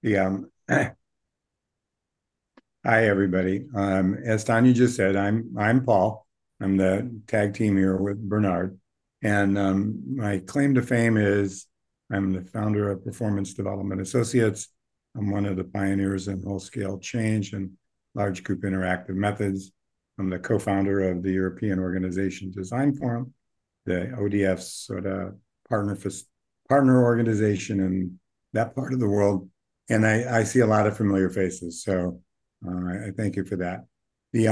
Hi everybody. As Tanya just said, I'm Paul. I'm the tag team here with Bernard, and my claim to fame is I'm the founder of Performance Development Associates. I'm one of the pioneers in whole-scale change and large group interactive methods. I'm the co-founder of the European Organization Design Forum, the ODF's sort of partner partner organization in that part of the world. And I see a lot of familiar faces, so I thank you for that. The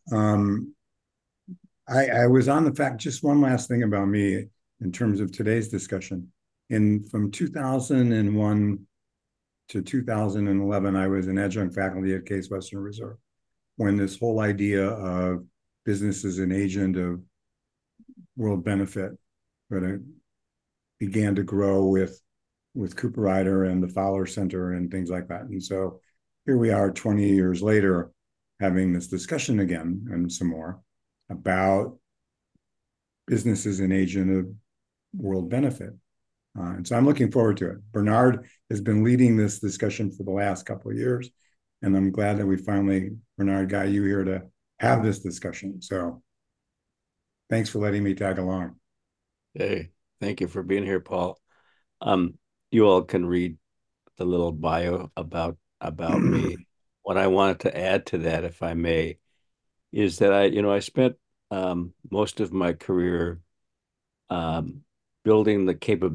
I was on the fact. Just one last thing about me in terms of today's discussion. In from 2001 to 2011, I was an adjunct faculty at Case Western Reserve when this whole idea of business as an agent of world benefit sort of began to grow with Cooper Ryder and the Fowler Center and things like that. And so here we are 20 years later having this discussion again and some more about business as an agent of world benefit. And so I'm looking forward to it. Bernard has been leading this discussion for the last couple of years. And I'm glad that we finally, Bernard, got you here to have this discussion. So thanks for letting me tag along. Hey, thank you for being here, Paul. Um, you all can read the little bio about me. What I wanted to add to that, if I may, is that I spent most of my career um, building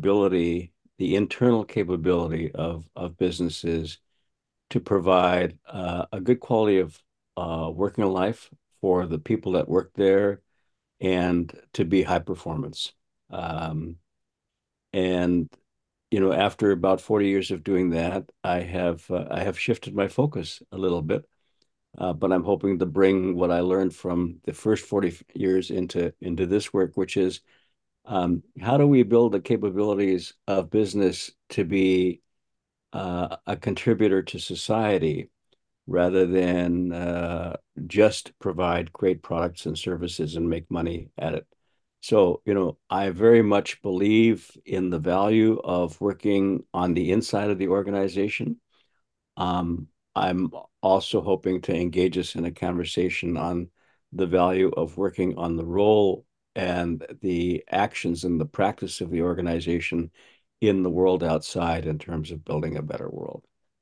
the internal capability of businesses to provide a good quality of working life for the people that work there and to be high performance. Um, and after about 40 years of doing that, I have shifted my focus a little bit, but I'm hoping to bring what I learned from the first 40 years into this work, which is how do we build the capabilities of business to be a contributor to society rather than just provide great products and services and make money at it. So, I very much believe in the value of working on the inside of the organization. I'm also hoping to engage us in a conversation on the value of working on the role and the actions and the practice of the organization in the world outside in terms of building a better world.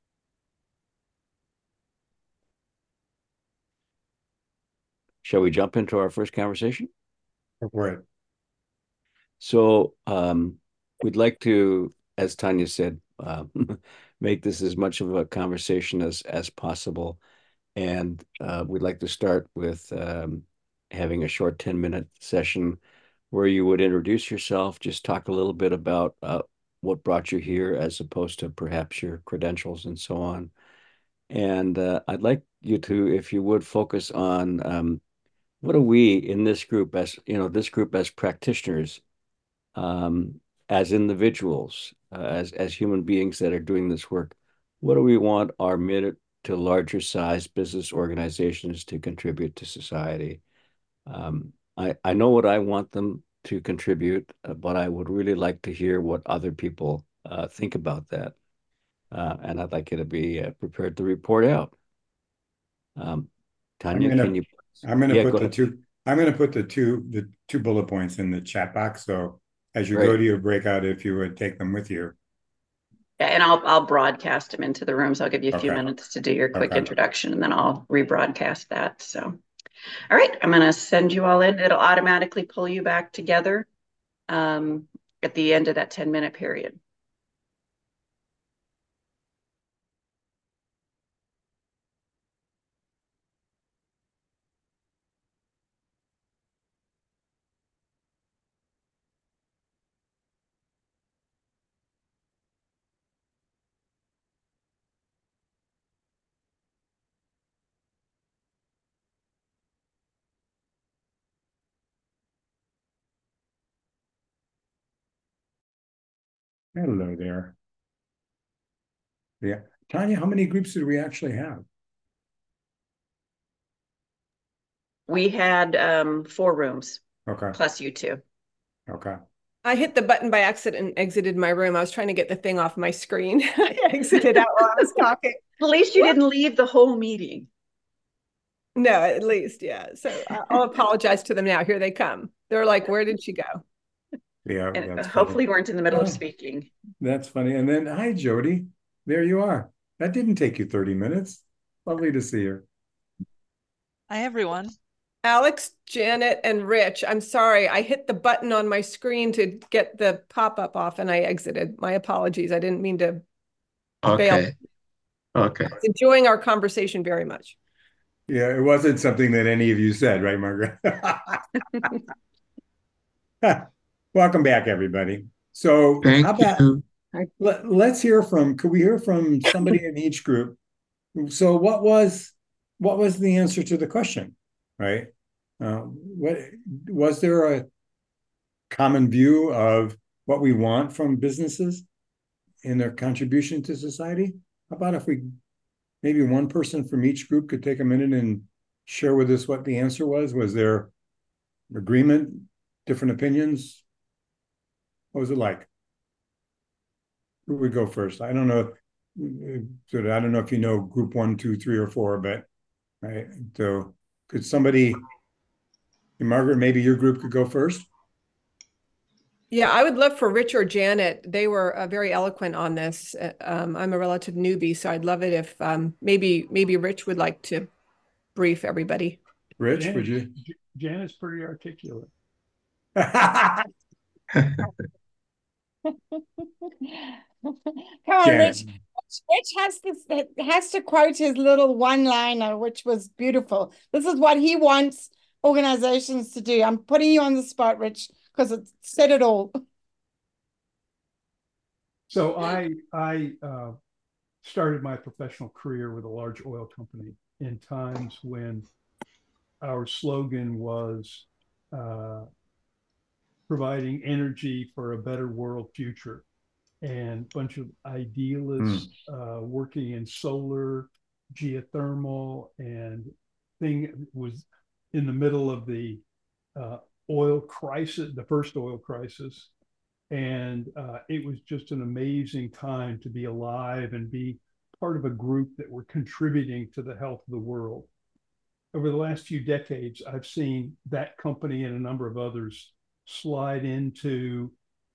Shall we jump into our first conversation? For it. So we'd like to, as Tanya said, make this as much of a conversation as possible. And we'd like to start with having a short 10-minute session where you would introduce yourself, just talk a little bit about what brought you here, as opposed to perhaps your credentials and so on. And I'd like you to, if you would, focus on what do we in this group, as practitioners, as individuals, as human beings that are doing this work, what do we want our mid to larger size business organizations to contribute to society? I know what I want them to contribute, but I would really like to hear what other people think about that. And I'd like you to be prepared to report out. Um, I'm Tanya, can gonna you? I'm gonna Yeah, put go the ahead. two the two bullet points in the chat box. So as you go Great. to your breakout, if you would take them with you. Yeah, and I'll broadcast them into the room. So I'll give you a few Okay. minutes to do your quick Okay. introduction and then I'll rebroadcast that. So, all right, I'm going to send you all in. It'll automatically pull you back together um, at the end of that 10-minute period. Hello there. Yeah. Tanya, how many groups did we actually have? We had 4 rooms Okay. plus you two. Okay. I hit the button by accident and exited my room. I was trying to get the thing off my screen. I exited out while I was talking. At least you didn't leave the whole meeting. No, at least, yeah. So I'll apologize to them now. Here they come. They're like, where did she go? Yeah, And that's hopefully funny. weren't in the middle of Oh. speaking. That's funny. And then, hi, Jody. There you are. That didn't take you 30 minutes. Lovely to see you. Hi, everyone. Alex, Janet, and Rich. I'm sorry. I hit the button on my screen to get the pop-up off and I exited. My apologies. I didn't mean to bail. Okay. Okay. I was enjoying our conversation very much. Yeah, it wasn't something that any of you said, right, Margaret? Welcome back, everybody. So Thank how about you. let's hear from, could we hear from somebody in each group? So what was the answer to the question, right? What was there a common view of what we want from businesses in their contribution to society? How about if we maybe one person from each group could take a minute and share with us what the answer was? Was there agreement, different opinions? What was it like? Who would go first? I don't know. I don't know if you know group 1, 2, 3, or 4, but right. So could somebody, Margaret, maybe your group could go first? Yeah, I would love for Rich or Janet. They were very eloquent on this. I'm a relative newbie, so I'd love it if maybe Rich would like to brief everybody. Rich, would you? Janet's pretty articulate. Come on, Janet. Rich has to quote his little one-liner, which was beautiful. This is what he wants organizations to do. I'm putting you on the spot, Rich, because it said it all. So I started my professional career with a large oil company in times when our slogan was providing energy for a better world future, and a bunch of idealists working in solar, geothermal, and thing was in the middle of the oil crisis, the first oil crisis. And it was just an amazing time to be alive and be part of a group that were contributing to the health of the world. Over the last few decades, I've seen that company and a number of others slide into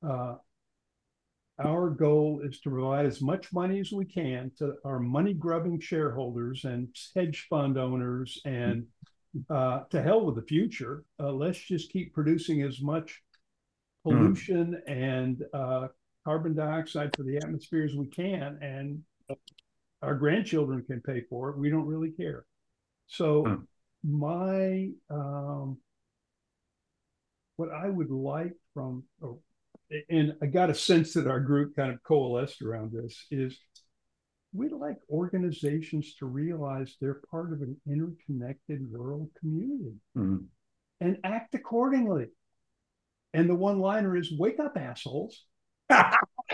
our goal is to provide as much money as we can to our money-grubbing shareholders and hedge fund owners, and to hell with the future. Let's just keep producing as much pollution and carbon dioxide for the atmosphere as we can, and our grandchildren can pay for it. We don't really care. So my what I would like from, and I got a sense that our group kind of coalesced around this, is we'd like organizations to realize they're part of an interconnected world community and act accordingly. And the one-liner is, wake up, assholes. That's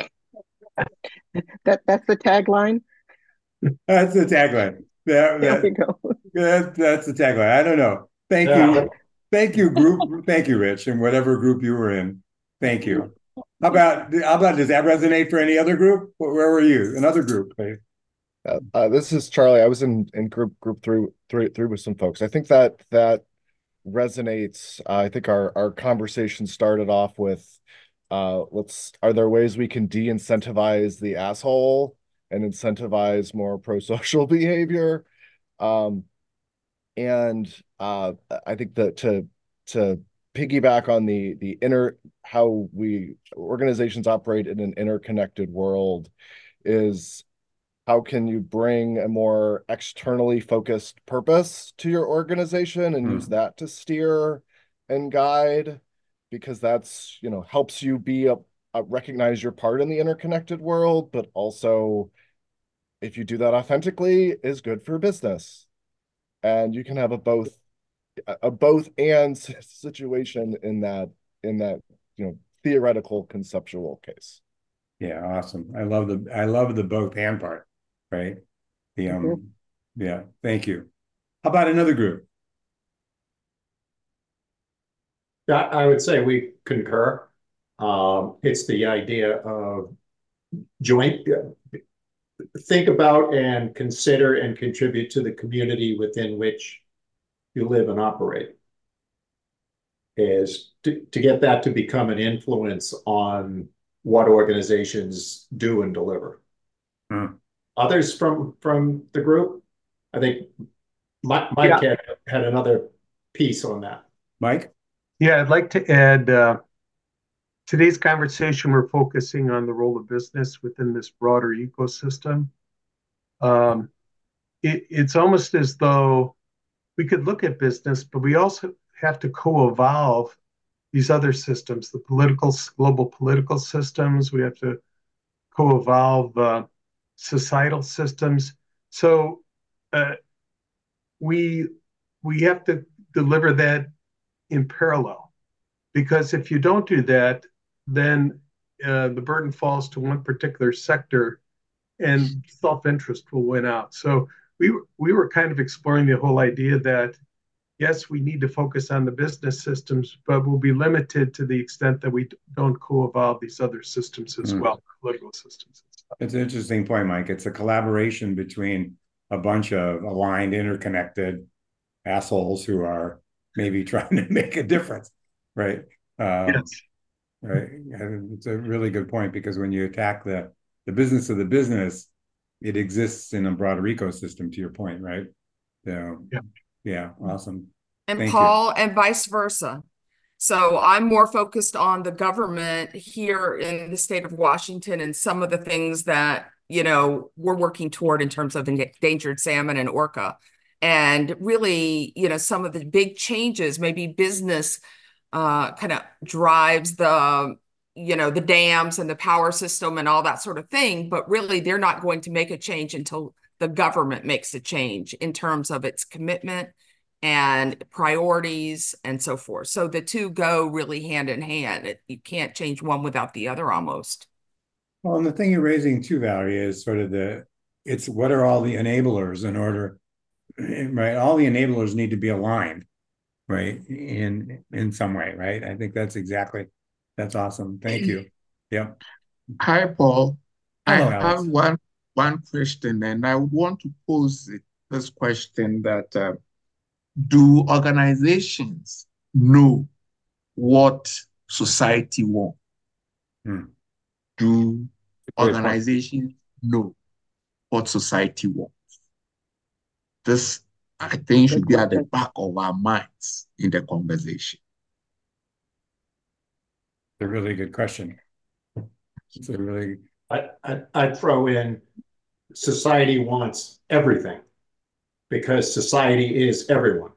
the tagline. That's the tagline. There we go. That's the tagline. I don't know. Thank you. Thank you, group. Thank you, Rich, and whatever group you were in. Thank you. How about, does that resonate for any other group? Where were you? Another group, right? This is Charlie. I was in group three with some folks. I think that resonates. I think our conversation started off with are there ways we can de-incentivize the asshole and incentivize more pro-social behavior? And I think that to piggyback on the how organizations operate in an interconnected world is, how can you bring a more externally focused purpose to your organization and use that to steer and guide? Because that's, helps you be recognize your part in the interconnected world, but also, if you do that authentically, is good for business. And you can have a both and situation in that theoretical conceptual case. Yeah, awesome. I love the both and part, right? Yeah, thank you. How about another group? Yeah, I would say we concur. It's the idea of joint, think about and consider and contribute to the community within which you live and operate. Is to get that to become an influence on what organizations do and deliver. Others from the group, I think Mike had another piece on that. Mike? Yeah, I'd like to add, today's conversation, we're focusing on the role of business within this broader ecosystem. It's almost as though we could look at business, but we also have to co-evolve these other systems, the global political systems. We have to co-evolve societal systems. So we have to deliver that in parallel, because if you don't do that, then the burden falls to one particular sector and self-interest will win out. So we were kind of exploring the whole idea that yes, we need to focus on the business systems, but we'll be limited to the extent that we don't co-evolve these other systems as well, political systems. It's an interesting point, Mike. It's a collaboration between a bunch of aligned, interconnected assholes who are maybe trying to make a difference, right? Yes. Right. It's a really good point, because when you attack the business of the business, it exists in a broader ecosystem, to your point, right? So, yeah, awesome. And Thank Paul, you. and vice versa. So I'm more focused on the government here in the state of Washington and some of the things that, we're working toward in terms of endangered salmon and orca. And really, some of the big changes, maybe business kind of drives the dams and the power system and all that sort of thing. But really, they're not going to make a change until the government makes a change in terms of its commitment and priorities and so forth. So the two go really hand in hand. You can't change one without the other almost. Well, and the thing you're raising too, Valerie, is sort of it's what are all the enablers in order, right? All the enablers need to be aligned, right? In some way, right? I think that's awesome. Thank you. Yep. Hi, Paul. Hello, I Alex. have one question, and I would want to pose this question that do organizations know what society wants? Do organizations know what society wants? This, I think, should be at the back of our minds in the conversation. A really good question. It's a really... I'd throw in society wants everything, because society is everyone.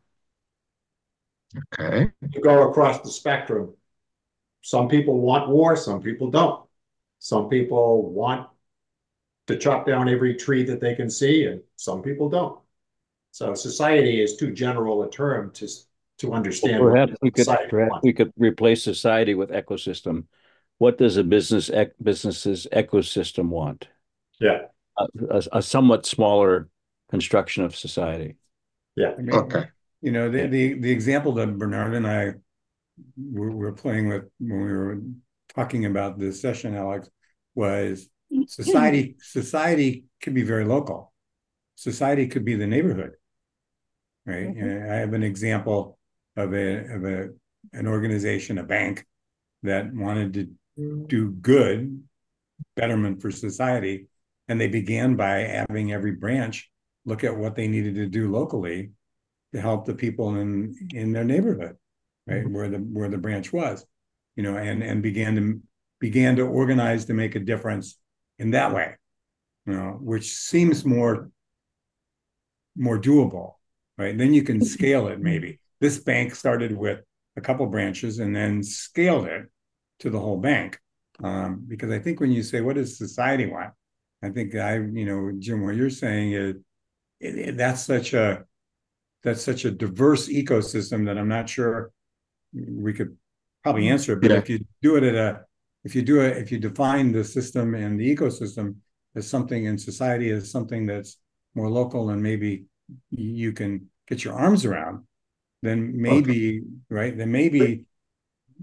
Okay. You go across the spectrum, some people want war, some people don't. Some people want to chop down every tree that they can see, and some people don't. So society is too general a term to understand. Well, perhaps we could replace society with ecosystem. What does a business's ecosystem want? Yeah. A somewhat smaller construction of society. Yeah. I mean, okay. The example that Bernard and I were playing with when we were talking about this session, Alex, was society could be very local. Society could be the neighborhood, right? I have an example of an organization, a bank, that wanted to do good betterment for society, and they began by having every branch look at what they needed to do locally to help the people in their neighborhood, right, where the branch was, and began to organize to make a difference in that way, which seems more doable, right? Then you can scale it. Maybe this bank started with a couple branches and then scaled it to the whole bank, because I think when you say what does society want, I think Jim, what you're saying is that's such a diverse ecosystem that I'm not sure we could probably answer it. But if you do it if you define the system and the ecosystem as something in society as something that's more local and maybe you can get your arms around, then maybe, right, then maybe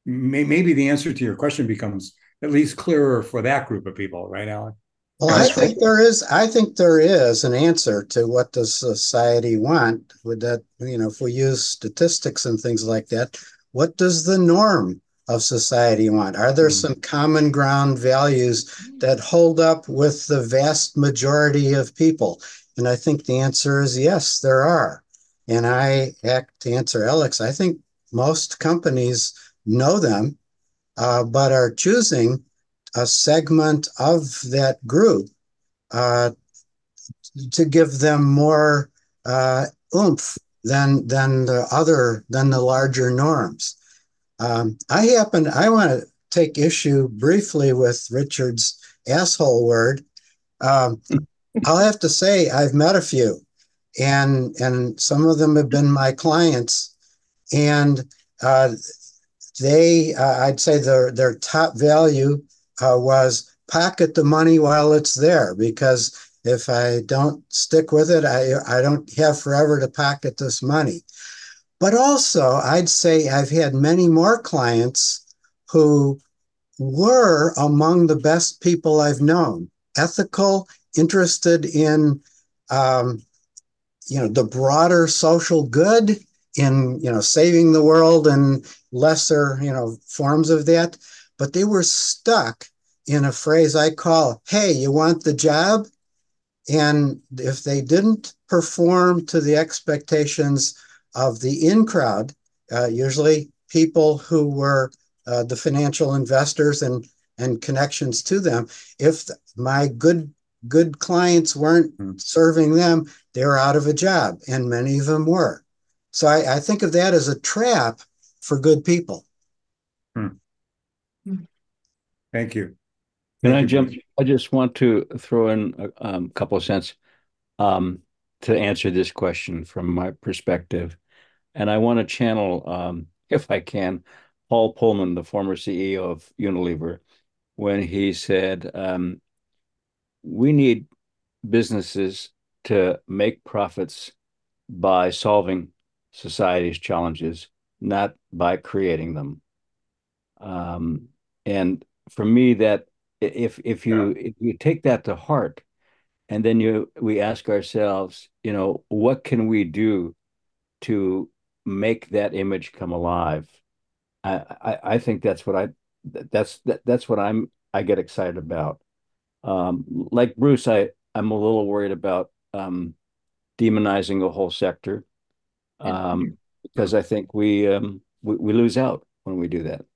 maybe the answer to your question becomes at least clearer for that group of people, right, Alan? Well, I think there is an answer to what does society want. With that, if we use statistics and things like that, what does the norm of society want? Are there some common ground values that hold up with the vast majority of people? And I think the answer is yes, there are. And to answer Alex, I think most companies know them, but are choosing a segment of that group to give them more oomph than the larger norms. I want to take issue briefly with Richard's asshole word. I'll have to say I've met a few, and some of them have been my clients, and I'd say their top value was pocket the money while it's there, because if I don't stick with it, I don't have forever to pocket this money. But also, I'd say I've had many more clients who were among the best people I've known, ethical, interested in the broader social good, in saving the world and lesser forms of that, but they were stuck in a phrase I call, hey, you want the job? And if they didn't perform to the expectations of the in crowd, usually people who were the financial investors and connections to them, if my good clients weren't serving them, they were out of a job, and many of them were. So I think of that as a trap for good people. Thank you. Can I jump? I just want to throw in a couple of cents to answer this question from my perspective. And I want to channel, if I can, Paul Pullman, the former CEO of Unilever, when he said, we need businesses to make profits by solving society's challenges, not by creating them. And for me, that if you take that to heart, and then we ask ourselves, what can we do to make that image come alive? I think that's what I get excited about. Like Bruce, I'm a little worried about demonizing a whole sector, because I think we lose out when we do that.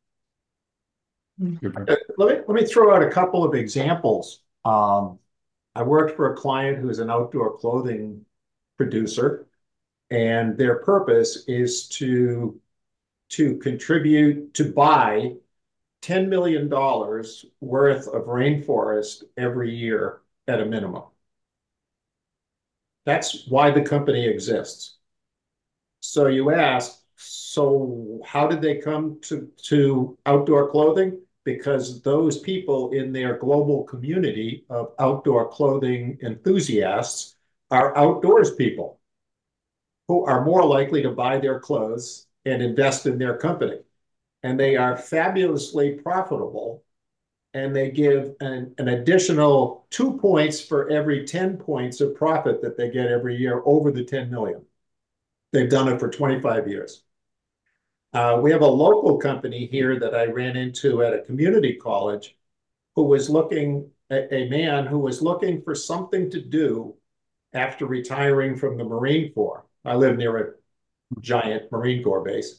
Let me throw out a couple of examples. I worked for a client who is an outdoor clothing producer, and their purpose is to contribute to buy $10 million worth of rainforest every year at a minimum. That's why the company exists. So you ask, so how did they come to outdoor clothing? Because those people in their global community of outdoor clothing enthusiasts are outdoors people who are more likely to buy their clothes and invest in their company. And they are fabulously profitable, and they give an additional 2 points for every 10 points of profit that they get every year over the 10 million. They've done it for 25 years. We have a local company here that I ran into at a community college who was a man who was looking for something to do after retiring from the Marine Corps. I live near a giant Marine Corps base.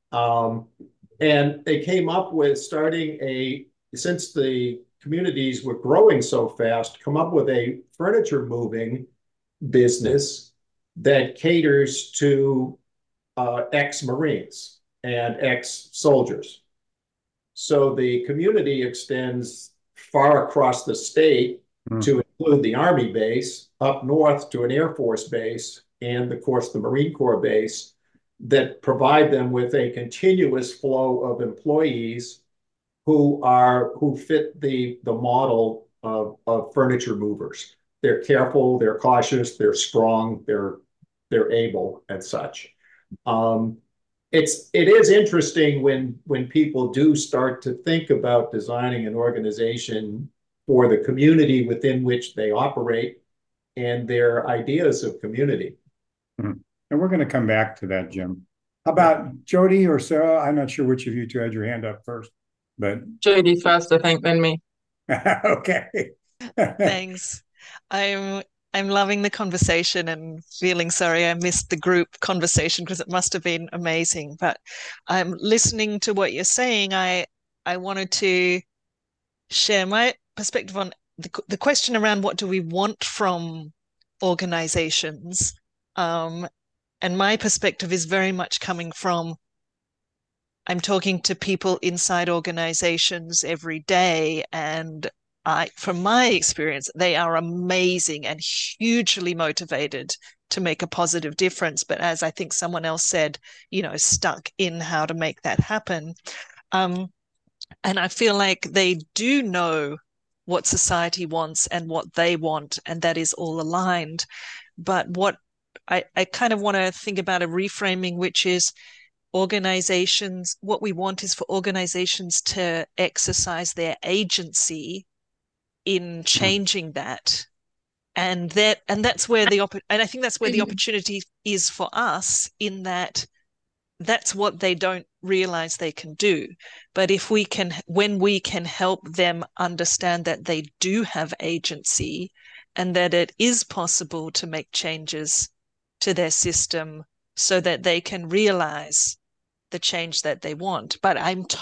And they came up with since the communities were growing so fast, come up with a furniture moving business that caters to ex-Marines and ex-soldiers. So the community extends far across the state to include the Army base, up north to an Air Force base, and of course the Marine Corps base, that provide them with a continuous flow of employees who fit the model of furniture movers. They're careful, they're cautious, they're strong, they're able and such. it is interesting when people do start to think about designing an organization for the community within which they operate and their ideas of community. And we're going to come back to that, Jim. How about Jody or Sarah? I'm not sure which of you two had your hand up first, but Jody first, I think, then me. okay. Thanks. I'm loving the conversation and feeling sorry I missed the group conversation because it must have been amazing. But I'm listening to what you're saying. I wanted to share my perspective on the question around what do we want from organizations. And my perspective is very much coming from, I'm talking to people inside organizations every day, and from my experience, they are amazing and hugely motivated to make a positive difference. But as I think someone else said, stuck in how to make that happen. And I feel like they do know what society wants and what they want, and that is all aligned. But what I kind of want to think about a reframing, which is organizations, what we want is for organizations to exercise their agency in changing that. And that's where and I think that's where the opportunity is for us, in that that's what they don't realize they can do. But when we can help them understand that they do have agency and that it is possible to make changes to their system so that they can realize the change that they want. But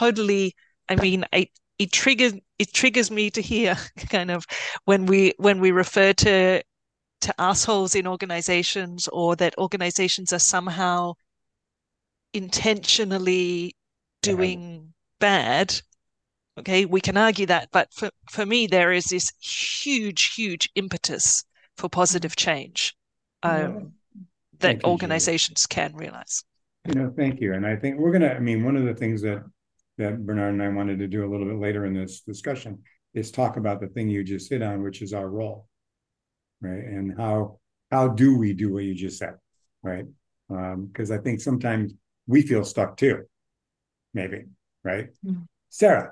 it triggers me to hear kind of when we refer to assholes in organizations, or that organizations are somehow intentionally doing bad. Okay, we can argue that, but for me, there is this huge impetus for positive change that organizations can realize. Thank you. And I think we're going to, one of the things that Bernard and I wanted to do a little bit later in this discussion is talk about the thing you just hit on, which is our role, right? And how do we do what you just said, right? Because I think sometimes we feel stuck too, maybe, right? Sarah.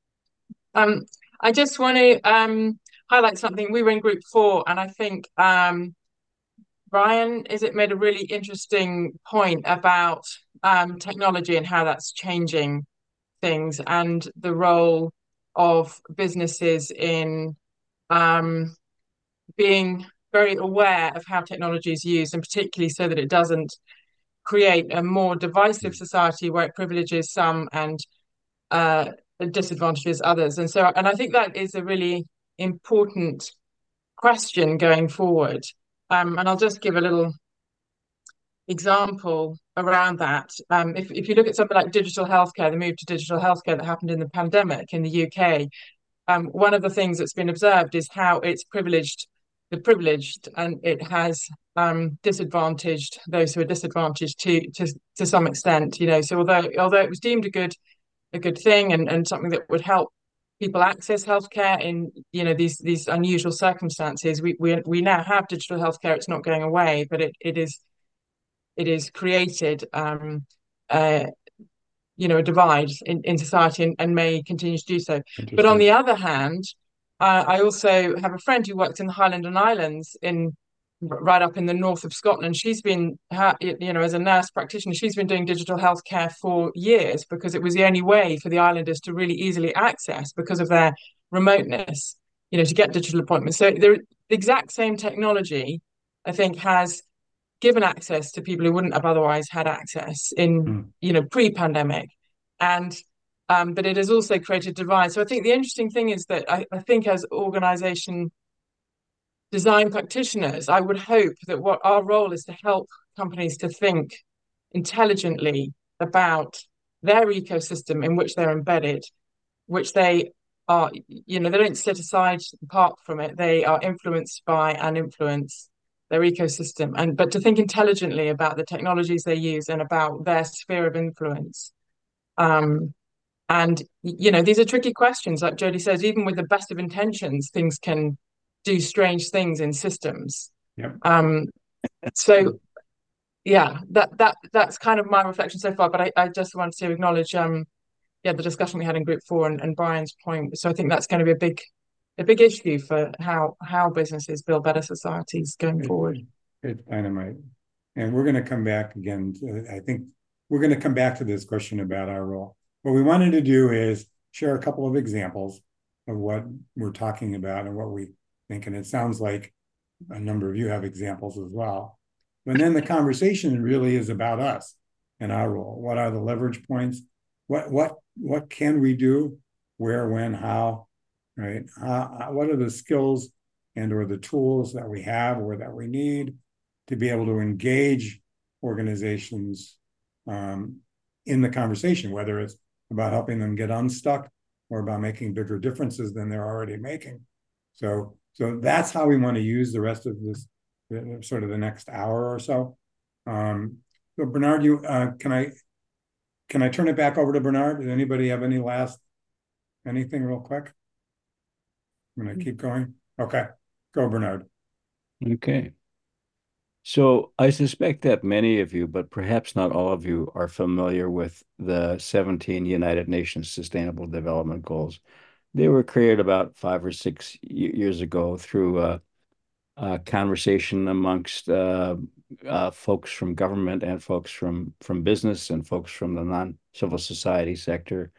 I just want to highlight something. We were in group 4, and I think Brian made a really interesting point about technology and how that's changing things, and the role of businesses in being very aware of how technology is used, and particularly so that it doesn't create a more divisive society where it privileges some and disadvantages others. And I think that is a really important question going forward. And I'll just give a little example around that. If you look at something like digital healthcare, the move to digital healthcare that happened in the pandemic in the UK, one of the things that's been observed is how it's privileged the privileged, and it has disadvantaged those who are disadvantaged to some extent. So although it was deemed a good thing and something that would help people access healthcare in these unusual circumstances, we now have digital healthcare. It's not going away, but it is created a divide in society and may continue to do so. But on the other hand, I also have a friend who works in the Highland and Islands right up in the north of Scotland. She's been, as a nurse practitioner, she's been doing digital healthcare for years because it was the only way for the islanders to really easily access, because of their remoteness, to get digital appointments. So the exact same technology, I think, has given access to people who wouldn't have otherwise had access in, pre-pandemic. And but it has also created divide. So I think the interesting thing is that I think as organization design practitioners, I would hope that what our role is to help companies to think intelligently about their ecosystem in which they're embedded, which they are, they don't sit aside apart from it. They are influenced by and influence their ecosystem, but to think intelligently about the technologies they use and about their sphere of influence. And these are tricky questions. Like Jody says, even with the best of intentions, things can do strange things in systems. Yep. So yeah, that's kind of my reflection so far. But I just want to acknowledge yeah, the discussion we had in group 4 and Brian's point. So I think that's going to be a big issue for how businesses build better societies going forward. It's dynamite. And we're going to come back again. I think we're going to come back to this question about our role. What we wanted to do is share a couple of examples of what we're talking about and what we think. And it sounds like a number of you have examples as well. And then the conversation really is about us and our role. What are the leverage points? What can we do? Where, when, how, right? What are the skills and or the tools that we have or that we need to be able to engage organizations in the conversation, whether it's about helping them get unstuck or about making bigger differences than they're already making. So that's how we want to use the rest of this, sort of the next hour or so. So Bernard, can I turn it back over to Bernard? Does anybody have anything real quick? I'm going to keep going. Okay, go Bernard. Okay. So I suspect that many of you, but perhaps not all of you, are familiar with the 17 United Nations Sustainable Development Goals. They were created about 5 or 6 years ago through a conversation amongst folks from government and folks from business and folks from the non-civil society sector.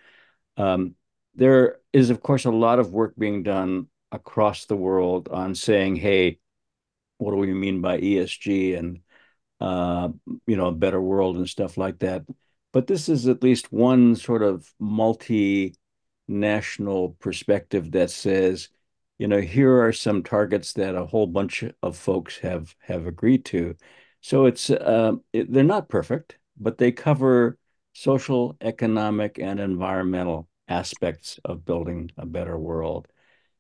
There is, of course, a lot of work being done across the world on saying, hey, what do we mean by ESG and a better world and stuff like that. But this is at least one sort of multinational perspective that says, here are some targets that a whole bunch of folks have agreed to. So they're not perfect, but they cover social, economic, and environmental aspects of building a better world.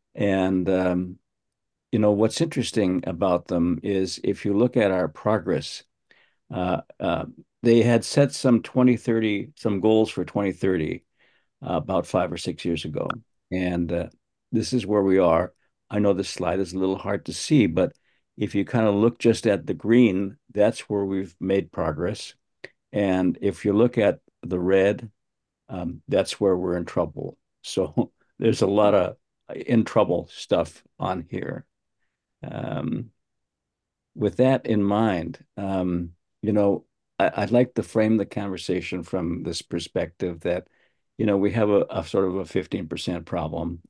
And what's interesting about them is if you look at our progress, they had set some goals for 2030 about 5 or 6 years ago. And this is where we are. I know this slide is a little hard to see, but if you kind of look just at the green, that's where we've made progress. And if you look at the red, that's where we're in trouble. So there's a lot of in trouble stuff on here. With that in mind, I'd like to frame the conversation from this perspective that, we have a sort of a 15% problem.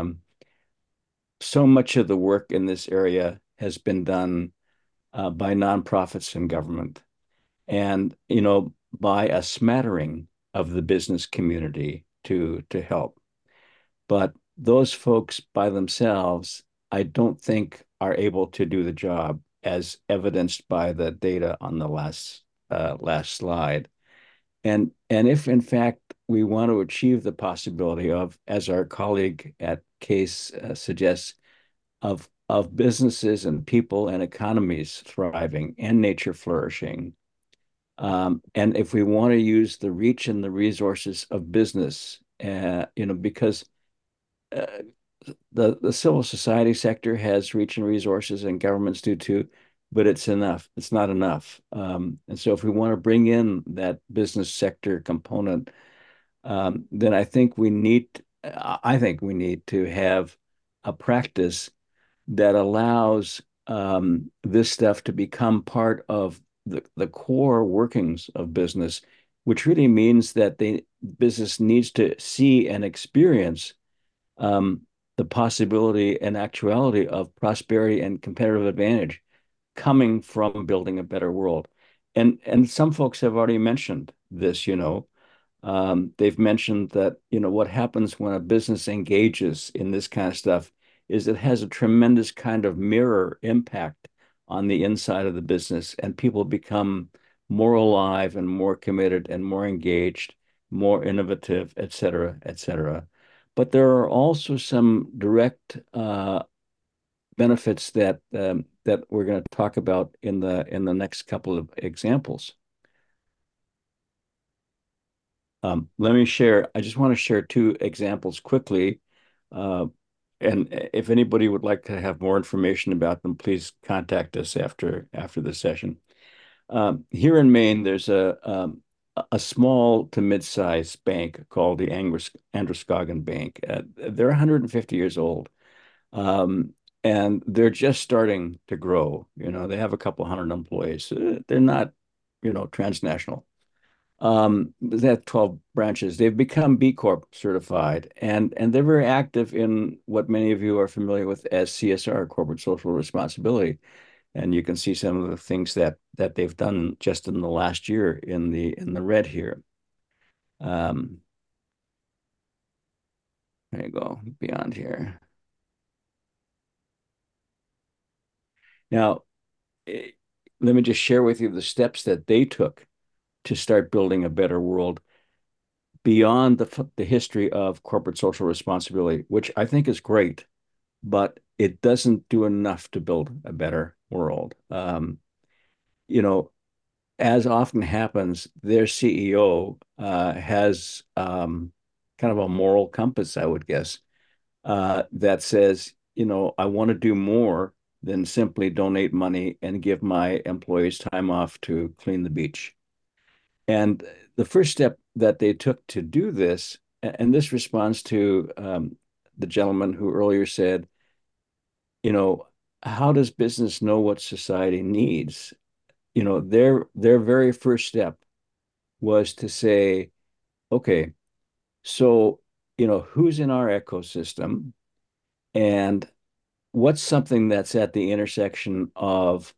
So much of the work in this area has been done by nonprofits and government, and by a smattering of the business community to help. But those folks by themselves, I don't think are able to do the job as evidenced by the data on the last slide. And if in fact we want to achieve the possibility of, as our colleague at CASE suggests, of businesses and people and economies thriving and nature flourishing, and if we want to use the reach and the resources of business, because the civil society sector has reach and resources and governments do too, but it's not enough. And so if we want to bring in that business sector component, then I think we need to have a practice that allows this stuff to become part of the core workings of business, which really means that the business needs to see and experience the possibility and actuality of prosperity and competitive advantage coming from building a better world. And some folks have already mentioned this, they've mentioned that, what happens when a business engages in this kind of stuff is it has a tremendous kind of mirror impact on the inside of the business, and people become more alive and more committed and more engaged, more innovative, et cetera, et cetera. But there are also some direct benefits that we're going to talk about in the next couple of examples. Let me share. I just want to share 2 examples quickly, and if anybody would like to have more information about them, please contact us after the session. Here in Maine, there's a small to mid-sized bank called the Androscoggin Bank. They're 150 years old, and they're just starting to grow. They have a couple hundred employees. They're not, transnational. They have 12 branches. They've become B Corp certified, and they're very active in what many of you are familiar with as CSR, corporate social responsibility. And you can see some of the things that they've done just in the last year in the red here. There you go, beyond here. Now, let me just share with you the steps that they took to start building a better world beyond the history of corporate social responsibility, which I think is great, but it doesn't do enough to build a better world. As often happens, their CEO has kind of a moral compass, I would guess, that says, I want to do more than simply donate money and give my employees time off to clean the beach. And the first step that they took to do this, and this responds to the gentleman who earlier said, how does business know what society needs? Their very first step was to say, okay, so, who's in our ecosystem and what's something that's at the intersection of,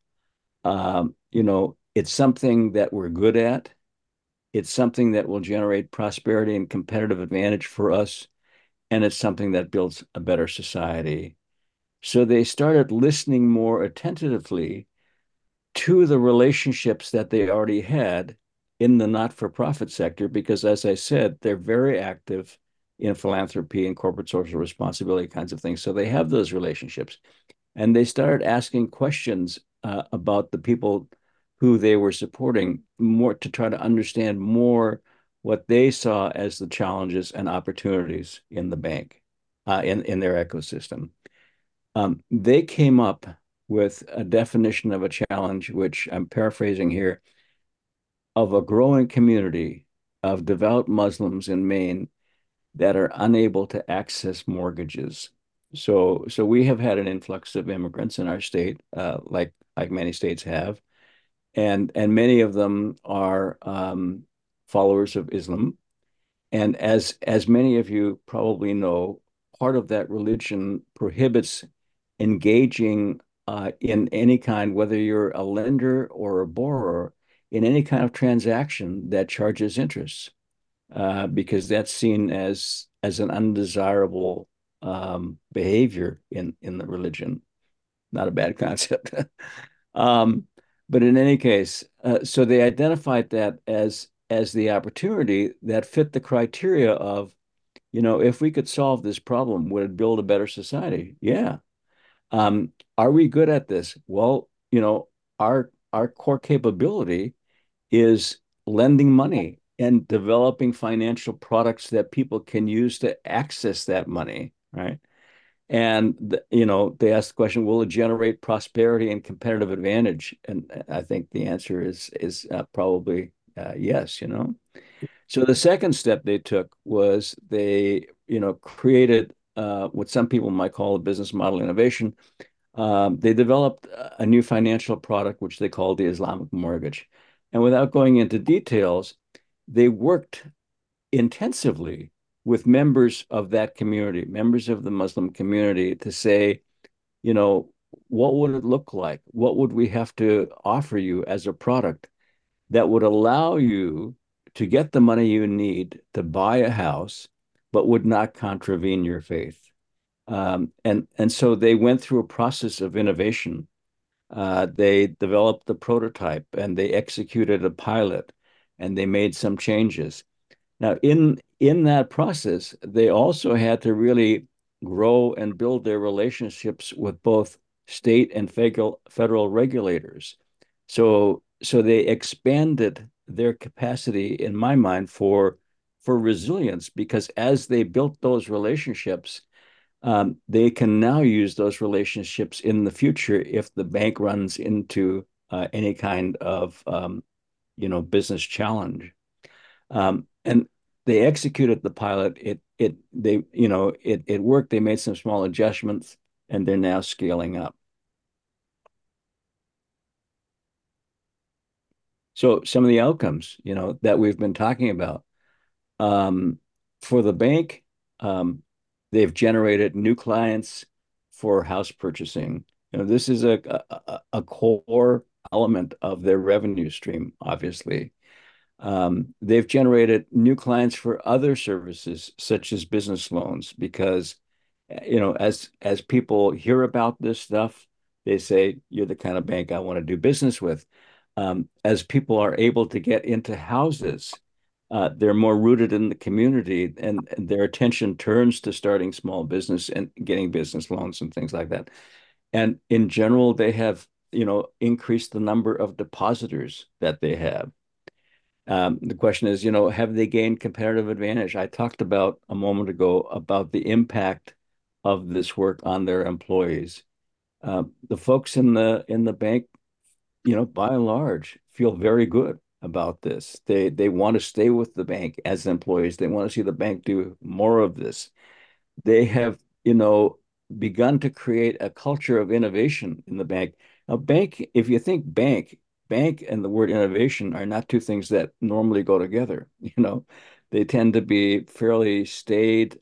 it's something that we're good at. It's something that will generate prosperity and competitive advantage for us. And it's something that builds a better society. So they started listening more attentively to the relationships that they already had in the not-for-profit sector, because as I said, they're very active in philanthropy and corporate social responsibility kinds of things. So they have those relationships. And they started asking questions about the people who they were supporting more to try to understand more what they saw as the challenges and opportunities in the bank, in their ecosystem. They came up with a definition of a challenge, which I'm paraphrasing here, of a growing community of devout Muslims in Maine that are unable to access mortgages. So we have had an influx of immigrants in our state, like many states have, and many of them are followers of Islam. And as many of you probably know, part of that religion prohibits engaging in any kind, whether you're a lender or a borrower, in any kind of transaction that charges interest, because that's seen as an undesirable behavior in the religion. Not a bad concept. But in any case, so they identified that as the opportunity that fit the criteria of, if we could solve this problem, would it build a better society? Yeah. Are we good at this? Well, our core capability is lending money and developing financial products that people can use to access that money, right? And they asked the question, will it generate prosperity and competitive advantage? And I think the answer is probably yes. So the second step they took was they created what some people might call a business model innovation. They developed a new financial product, which they called the Islamic mortgage. And without going into details, they worked intensively with members of that community, members of the Muslim community, to say, what would it look like? What would we have to offer you as a product that would allow you to get the money you need to buy a house, but would not contravene your faith? And so they went through a process of innovation. They developed the prototype and they executed a pilot and they made some changes. Now, in that process, they also had to really grow and build their relationships with both state and federal regulators. So they expanded their capacity, in my mind, for resilience, because as they built those relationships, they can now use those relationships in the future if the bank runs into any kind of business challenge. And they executed the pilot. It worked. They made some small adjustments, and they're now scaling up. So some of the outcomes, that we've been talking about, for the bank, they've generated new clients for house purchasing. This is a core element of their revenue stream, obviously. They've generated new clients for other services, such as business loans, because, as people hear about this stuff, they say, you're the kind of bank I want to do business with. As people are able to get into houses, they're more rooted in the community, and their attention turns to starting small business and getting business loans and things like that. And in general, they have, increased the number of depositors that they have. The question is, have they gained competitive advantage? I talked about a moment ago about the impact of this work on their employees. The folks in the bank, by and large, feel very good about this. They want to stay with the bank as employees. They want to see the bank do more of this. They have, begun to create a culture of innovation in the bank. Now, bank, if you think bank and the word innovation are not two things that normally go together. They tend to be fairly staid,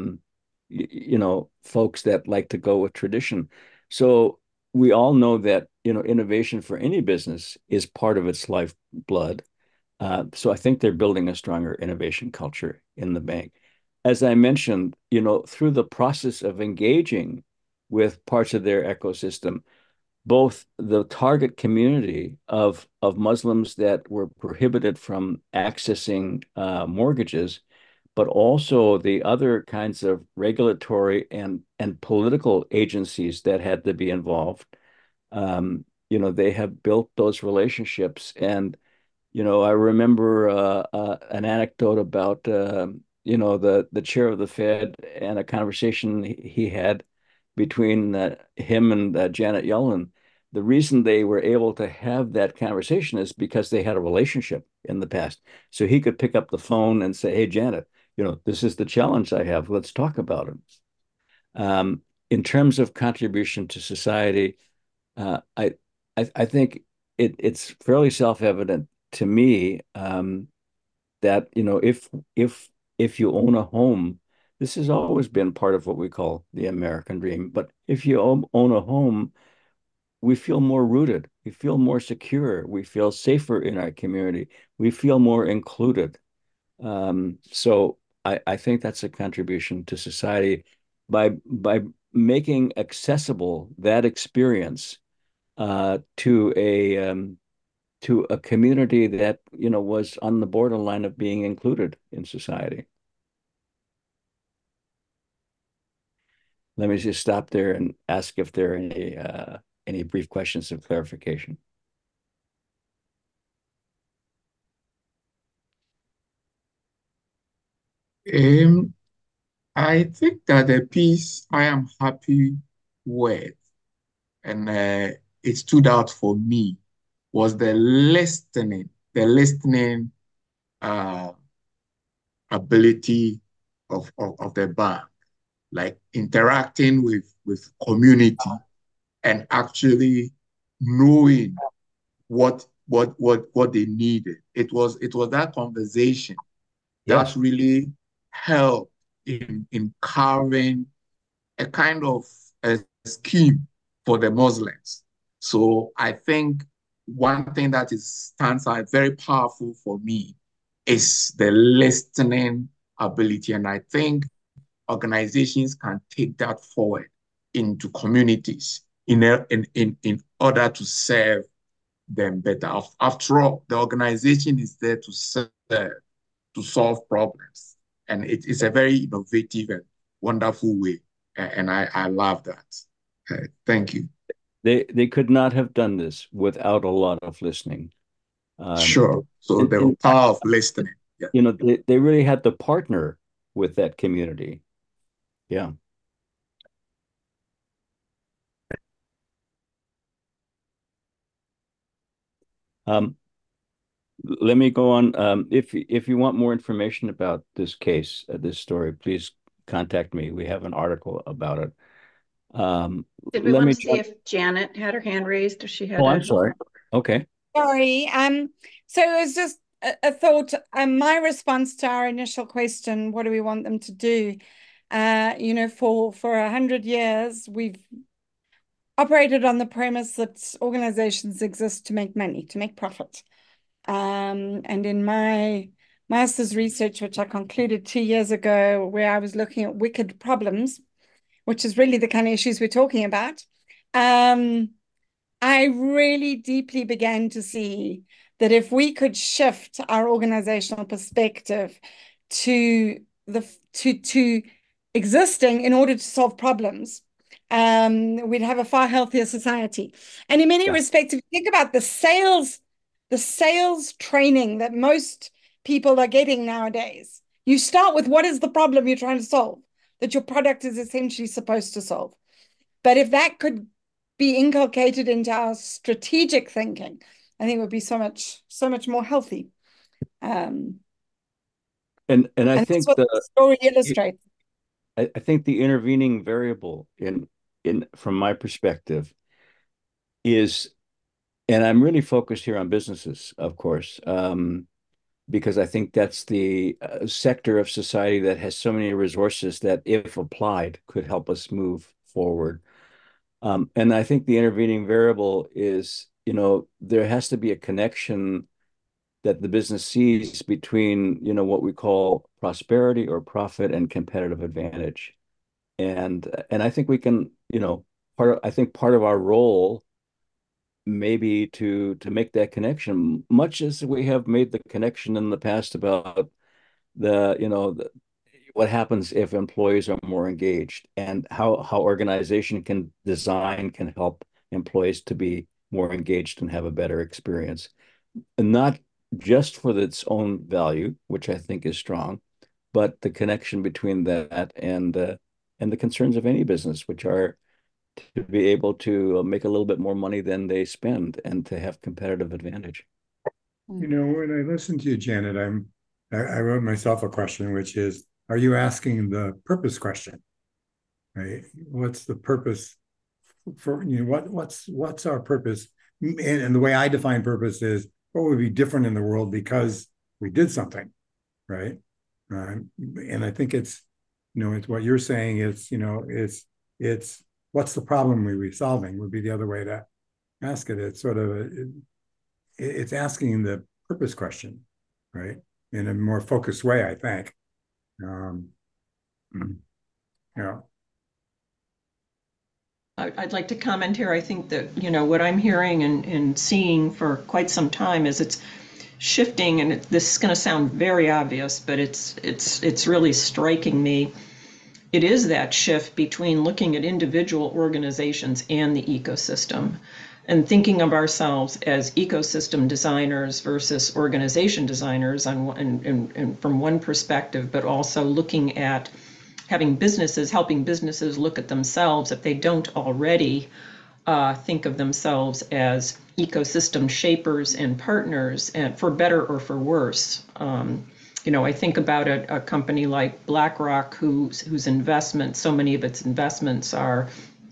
folks that like to go with tradition. So we all know that, innovation for any business is part of its lifeblood. So I think they're building a stronger innovation culture in the bank. As I mentioned, through the process of engaging with parts of their ecosystem, both the target community of Muslims that were prohibited from accessing mortgages, but also the other kinds of regulatory and political agencies that had to be involved. They have built those relationships. And, I remember an anecdote about, the chair of the Fed and a conversation he had between him and Janet Yellen. The reason they were able to have that conversation is because they had a relationship in the past. So he could pick up the phone and say, hey, Janet, this is the challenge I have. Let's talk about it. In terms of contribution to society, I think it's fairly self-evident to me that, if you own a home, this has always been part of what we call the American dream. But if you own a home, we feel more rooted. We feel more secure. We feel safer in our community. We feel more included. So I think that's a contribution to society by making accessible that experience to a community that was on the borderline of being included in society. Let me just stop there and ask if there are any brief questions of clarification. I think that the piece I am happy with, and it stood out for me, was the listening ability of the bank, like interacting with community and actually knowing what they needed. It was that conversation that really helped in carving a kind of a scheme for the Muslims. So I think one thing that stands out very powerful for me is the listening ability. And I think organizations can take that forward into communities in order to serve them better. After all, the organization is there to serve, to solve problems. And it is a very innovative and wonderful way. And I love that. Thank you. They could not have done this without a lot of listening. Sure. So the power of listening. Yeah. They really had to partner with that community. Yeah. Let me go on. If you want more information about this case, this story, please contact me. We have an article about it. Did we Let want me to see if Janet had her hand raised, if she had Oh, a... I'm sorry. Okay. Sorry. So it was just a thought. My response to our initial question, what do we want them to do? You know, for 100 years, we've operated on the premise that organizations exist to make money, to make profit. And in my master's research, which I concluded 2 years ago, where I was looking at wicked problems, which is really the kind of issues we're talking about, I really deeply began to see that if we could shift our organizational perspective to existing in order to solve problems, we'd have a far healthier society. And in many respects, if you think about the sales training that most people are getting nowadays, you start with what is the problem you're trying to solve, that your product is essentially supposed to solve. But if that could be inculcated into our strategic thinking, I think it would be so much more healthy. And I And think that's what the story illustrates. I think the intervening variable from my perspective is, and I'm really focused here on businesses, of course, because I think that's the sector of society that has so many resources that, if applied, could help us move forward. And I think the intervening variable is, there has to be a connection that the business sees between, what we call prosperity or profit and competitive advantage. And I think we can, I think part of our role may be to make that connection, much as we have made the connection in the past about what happens if employees are more engaged, and how organization can help employees to be more engaged and have a better experience, and not just for its own value, which I think is strong, but the connection between that and the concerns of any business, which are to be able to make a little bit more money than they spend and to have competitive advantage. When I listen to you, Janet, I wrote myself a question, which is, are you asking the purpose question? Right? What's the purpose for, what's our purpose? And the way I define purpose is, what would be different in the world because we did something, right? And I think it's what you're saying is, it's what's the problem we're solving would be the other way to ask it. It's sort of it's asking the purpose question, right? In a more focused way, I think. I'd like to comment here. I think that, what I'm hearing and seeing for quite some time is it's shifting, and this is going to sound very obvious, but it's really striking me. It is that shift between looking at individual organizations and the ecosystem, and thinking of ourselves as ecosystem designers versus organization designers and from one perspective, but also looking at helping businesses look at themselves, if they don't already think of themselves as ecosystem shapers and partners, and for better or for worse. I think about a company like BlackRock, whose investments, so many of its investments are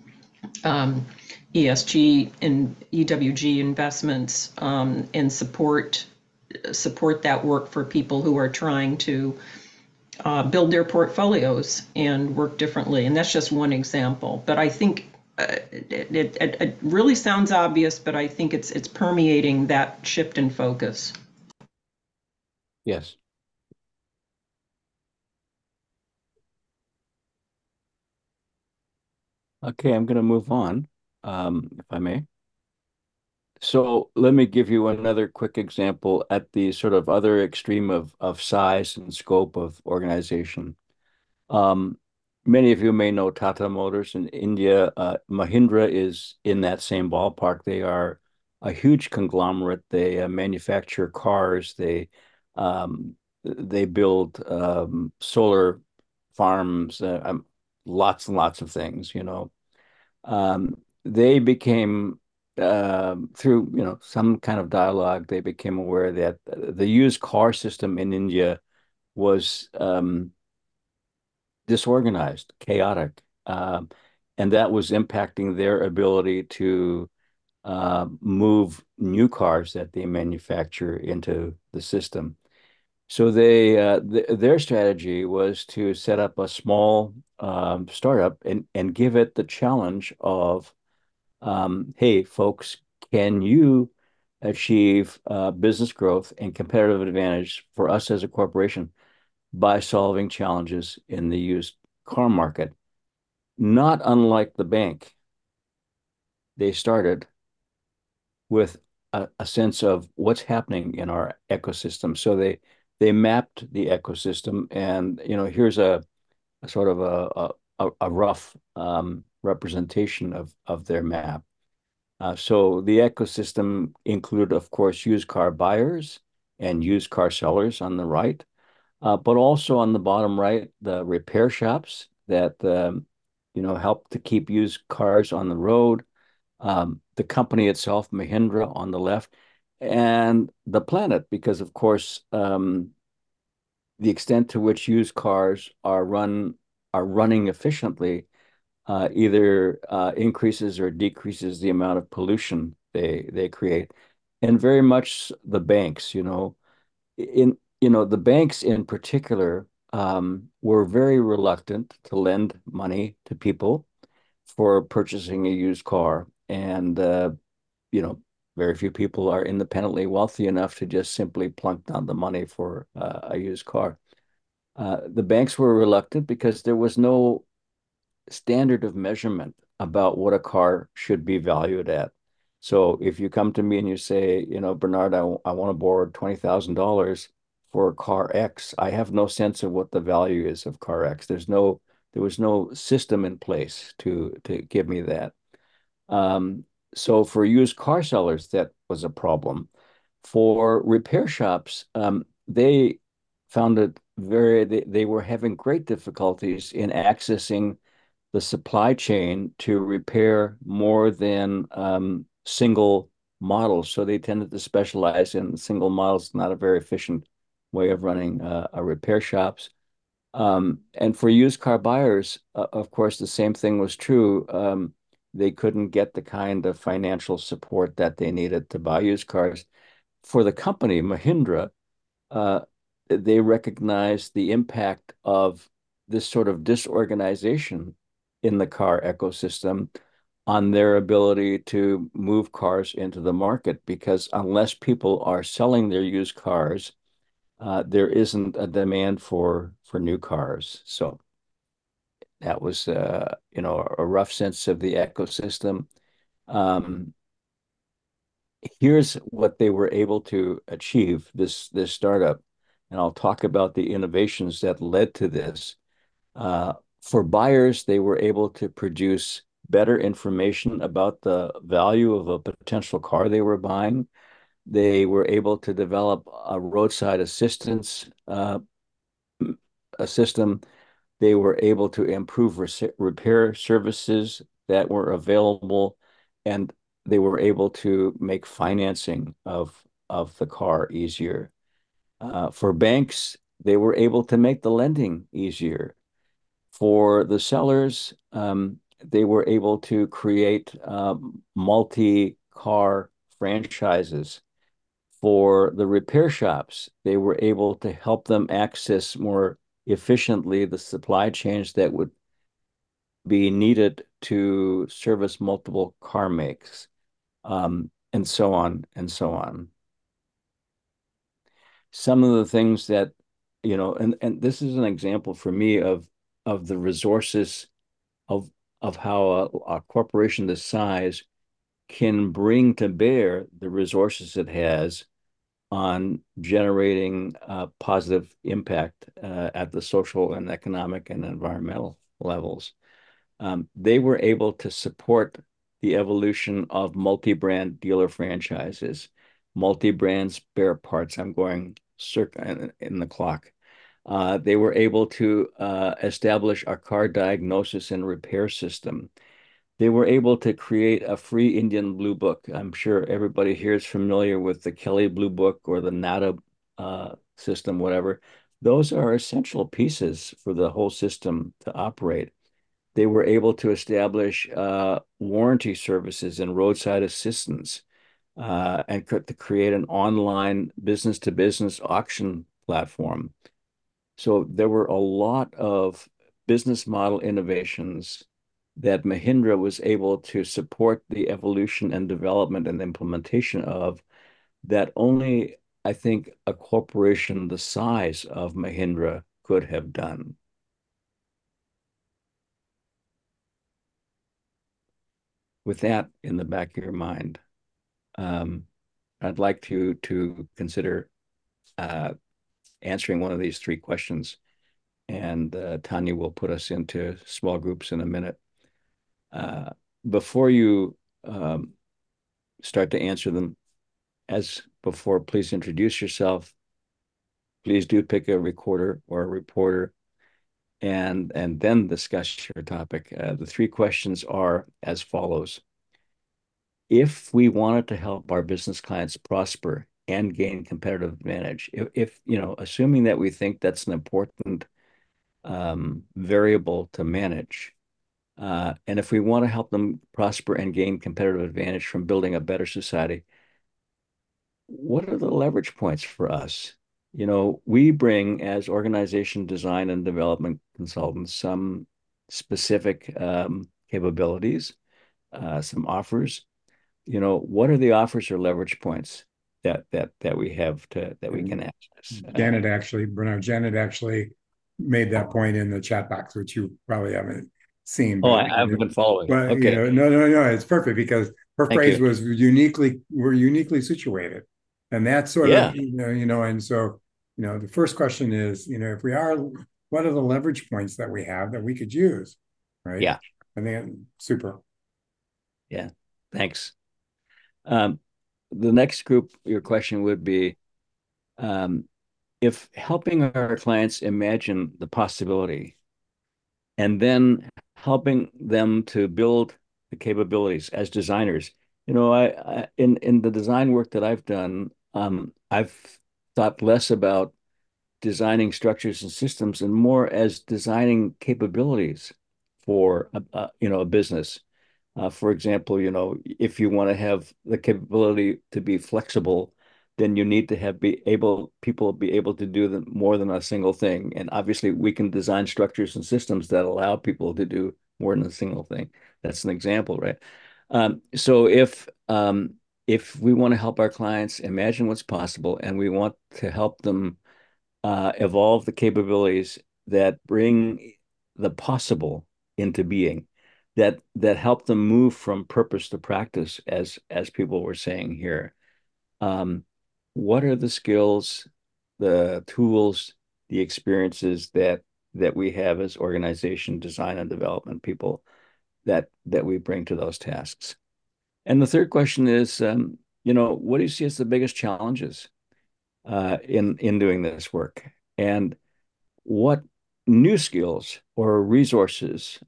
ESG and EWG investments, and support that work for people who are trying to build their portfolios and work differently. And that's just one example. But I think it really sounds obvious, but I think it's permeating that shift in focus. Yes. Okay, I'm going to move on, if I may. So let me give you another quick example at the sort of other extreme of size and scope of organization. Many of you may know Tata Motors in India. Mahindra is in that same ballpark. They are a huge conglomerate. They manufacture cars. They build solar farms, lots and lots of things, They became through some kind of dialogue, they became aware that the used car system in India was disorganized, chaotic, and that was impacting their ability to move new cars that they manufacture into the system. So their strategy was to set up a small startup and give it the challenge of, hey, folks, can you achieve business growth and competitive advantage for us as a corporation by solving challenges in the used car market? Not unlike the bank, they started with a sense of what's happening in our ecosystem. So they mapped the ecosystem, and here's a sort of a rough representation of their map. So the ecosystem include, of course, used car buyers and used car sellers on the right, but also on the bottom right, the repair shops that help to keep used cars on the road, the company itself, Mahindra, on the left, and the planet, because of course, the extent to which used cars are running efficiently either increases or decreases the amount of pollution they create. And very much the banks, the banks in particular were very reluctant to lend money to people for purchasing a used car. And very few people are independently wealthy enough to just simply plunk down the money for a used car. The banks were reluctant because there was no standard of measurement about what a car should be valued at. So if you come to me and you say, Bernard, I want to borrow $20,000 for car X, I have no sense of what the value is of car X. There was no system in place to give me that. So for used car sellers, that was a problem. For repair shops, they found it they were having great difficulties in accessing the supply chain to repair more than single models. So they tended to specialize in single models, not a very efficient way of running a repair shops. And for used car buyers, of course, the same thing was true. They couldn't get the kind of financial support that they needed to buy used cars. For the company, Mahindra, they recognized the impact of this sort of disorganization in the car ecosystem on their ability to move cars into the market, because unless people are selling their used cars, there isn't a demand for new cars. So that was a rough sense of the ecosystem. Here's what they were able to achieve, this startup, and I'll talk about the innovations that led to this. For buyers, they were able to produce better information about the value of a potential car they were buying. They were able to develop a roadside assistance a system. They were able to improve repair services that were available, and they were able to make financing of the car easier. For banks, they were able to make the lending easier. For the sellers, they were able to create multi-car franchises. For the repair shops, they were able to help them access more efficiently the supply chains that would be needed to service multiple car makes, and so on and so on. Some of the things that, and this is an example for me of the resources of how a corporation this size can bring to bear the resources it has on generating positive impact at the social and economic and environmental levels. They were able to support the evolution of multi-brand dealer franchises, multi-brand spare parts. I'm going circa in the clock. They were able to establish a car diagnosis and repair system. they were able to create a free Indian Blue Book. I'm sure everybody here is familiar with the Kelly Blue Book or the NADA system, whatever. Those are essential pieces for the whole system to operate. They were able to establish warranty services and roadside assistance and to create an online business-to-business auction platform. So there were a lot of business model innovations that Mahindra was able to support the evolution and development and implementation of, that only, I think, a corporation the size of Mahindra could have done. With that in the back of your mind, I'd like to consider answering one of these three questions, and Tanya will put us into small groups in a minute. Before you start to answer them, as before, please introduce yourself. Please do pick a recorder or a reporter, and then discuss your topic. The three questions are as follows. If we wanted to help our business clients prosper and gain competitive advantage, if you know, assuming that we think that's an important variable to manage, and if we want to help them prosper and gain competitive advantage from building a better society, what are the leverage points for us? You know, we bring, as organization design and development consultants, some specific capabilities, some offers. You know, what are the offers or leverage points that we have that we can access? Janet actually made that point in the chat box, which you probably haven't seen. Oh, I haven't been following. But okay. You know, no, it's perfect because her phrase was we're uniquely situated. And that's sort of, you know, and so, you know, the first question is, you know, if we are, what are the leverage points that we have that we could use? Right. Yeah. I think super. Yeah. Thanks. The next group, your question would be, if helping our clients imagine the possibility and then helping them to build the capabilities as designers. You know, I in the design work that I've done, I've thought less about designing structures and systems and more as designing capabilities for you know, a business. For example, you know, if you want to have the capability to be flexible, then you need to have people be able to do more than a single thing. And obviously, we can design structures and systems that allow people to do more than a single thing. That's an example, right? So if we want to help our clients imagine what's possible, and we want to help them evolve the capabilities that bring the possible into being, that help them move from purpose to practice, as people were saying here. What are the skills, the tools, the experiences that we have as organization design and development people that we bring to those tasks? And the third question is, you know, what do you see as the biggest challenges in doing this work? And what new skills or resources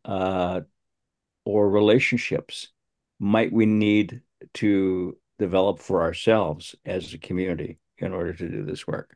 or relationships might we need to develop for ourselves as a community in order to do this work?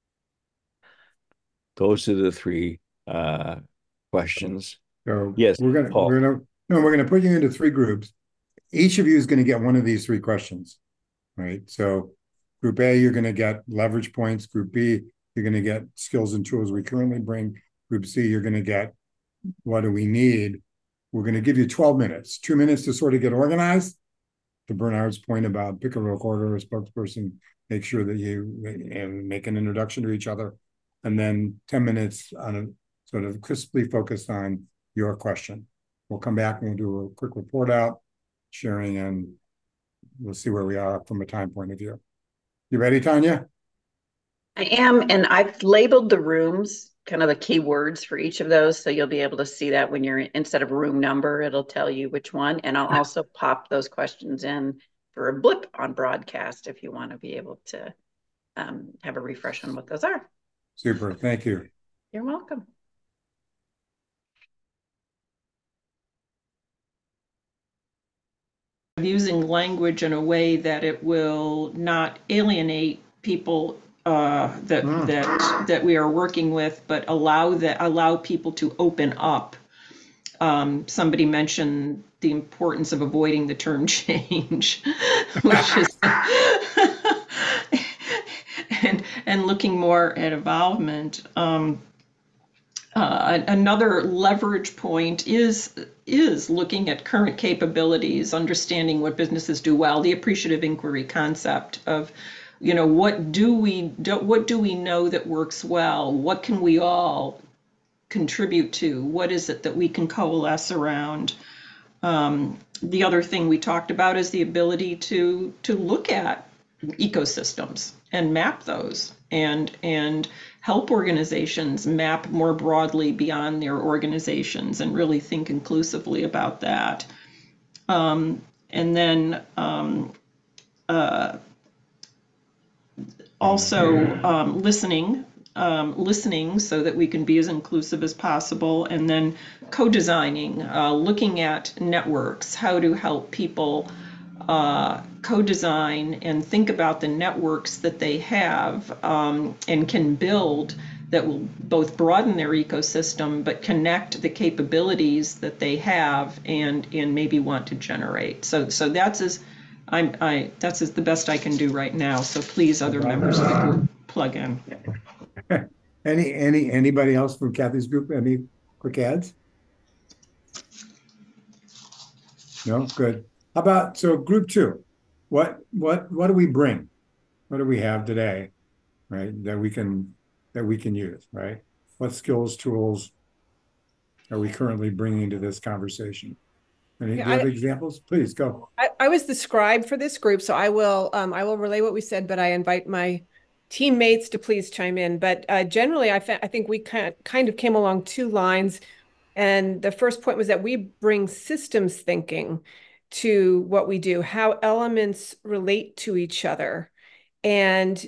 Those are the three questions. So yes, we're gonna put you into three groups. Each of you is going to get one of these three questions, right? So group A, you're going to get leverage points. Group B, you're going to get skills and tools we currently bring. Group C, you're going to get what do we need? We're going to give you 12 minutes, 2 minutes to sort of get organized. To Bernard's point about pick a recorder or a spokesperson, make sure that you make an introduction to each other. And then 10 minutes on a sort of crisply focused on your question. We'll come back and we'll do a quick report out, sharing, and we'll see where we are from a time point of view. You ready, Tanya? I am, and I've labeled the rooms, kind of the key words for each of those, so you'll be able to see that when you're instead of room number, it'll tell you which one. And I'll also pop those questions in for a blip on broadcast if you want to be able to have a refresh on what those are. Super, thank you. You're welcome. using language in a way that it will not alienate people that we are working with, but allow people to open up. Somebody mentioned the importance of avoiding the term change, which is and looking more at involvement. Another leverage point is looking at current capabilities, understanding what businesses do well, the appreciative inquiry concept of, what do we know that works well? What can we all contribute to? What is it that we can coalesce around? The other thing we talked about is the ability to look at ecosystems and map those and help organizations map more broadly beyond their organizations and really think inclusively about that. And then also listening so that we can be as inclusive as possible, and then co-designing, looking at networks, how to help people co-design and think about the networks that they have and can build that will both broaden their ecosystem but connect the capabilities that they have and maybe want to generate. So that's that's the best I can do right now. So please, other members of the group, plug in. Anybody else from Kathy's group? Any quick ads? No, good. How about, so group 2, what do we bring? What do we have today, right? That we can use, right? What skills, tools are we currently bringing to this conversation? Do you have examples? Please go. I was the scribe for this group, so I will relay what we said, but I invite my teammates to please chime in. But generally, I think we kind of came along 2 lines. And the first point was that we bring systems thinking to what we do, how elements relate to each other, and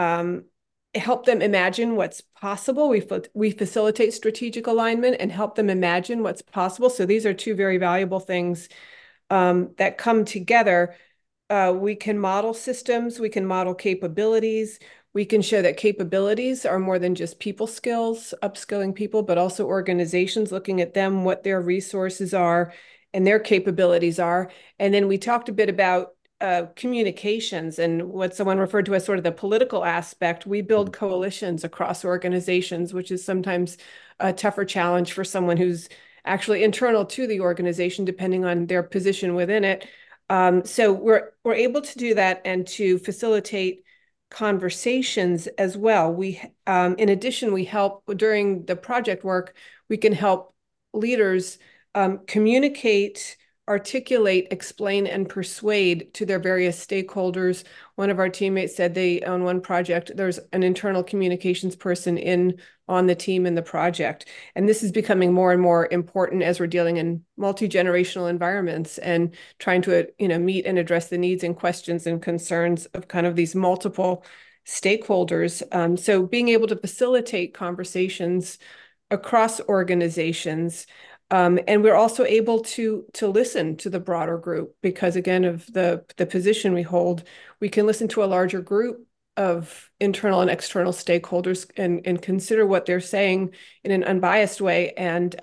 help them imagine what's possible. We facilitate strategic alignment and help them imagine what's possible. So these are 2 very valuable things that come together. We can model systems, we can model capabilities, we can show that capabilities are more than just people skills, upskilling people, but also organizations, looking at them, what their resources are and their capabilities are. And then we talked a bit about communications and what someone referred to as sort of the political aspect. We build coalitions across organizations, which is sometimes a tougher challenge for someone who's actually internal to the organization, depending on their position within it. So we're able to do that and to facilitate conversations as well. We, in addition, we help during the project work, we can help leaders communicate, articulate, explain, and persuade to their various stakeholders. One of our teammates said on one project, there's an internal communications person on the team in the project. And this is becoming more and more important as we're dealing in multi-generational environments and trying to, meet and address the needs and questions and concerns of kind of these multiple stakeholders. So being able to facilitate conversations across organizations. And we're also able to listen to the broader group because, again, of the position we hold, we can listen to a larger group of internal and external stakeholders and consider what they're saying in an unbiased way and,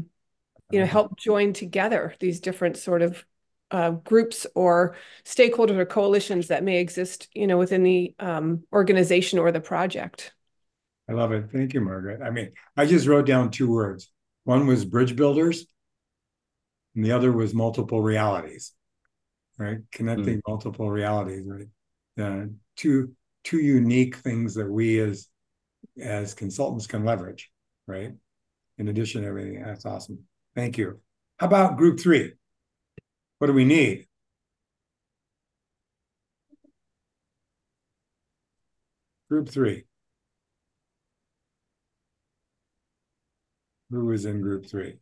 help join together these different sort of groups or stakeholders or coalitions that may exist, within the organization or the project. I love it. Thank you, Margaret. I mean, I just wrote down 2 words. One was bridge builders, and the other was multiple realities, right? Connecting multiple realities, right? Two unique things that we as consultants can leverage, right? In addition to everything. That's awesome. Thank you. How about group 3? What do we need? Group 3. Who is in group 3?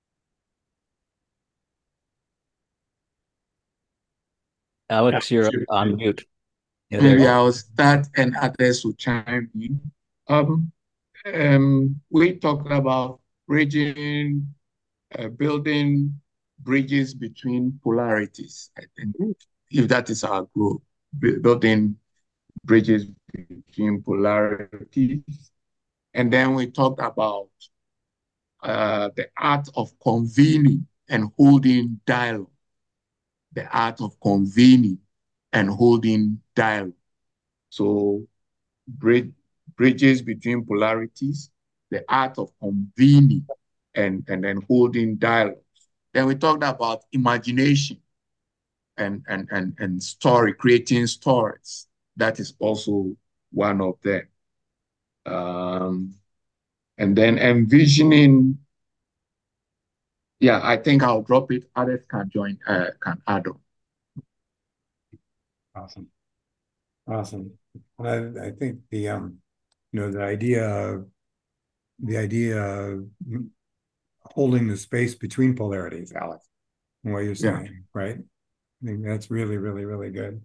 Alex, you're on mute. Maybe I'll start and others will chime in. We talked about bridging, building bridges between polarities, I think, if that is our goal, building bridges between polarities. And then we talked about the art of convening and holding dialogue, the art of convening and holding dialogue. So bridges between polarities, the art of convening and then holding dialogue. Then we talked about imagination and story, creating stories. That is also one of them. And then envisioning, yeah, I think I'll drop it. Others can join, can add on. Awesome. Awesome. And I think the the idea of holding the space between polarities, Alex, and what you're saying, right? I think that's really, really, really good.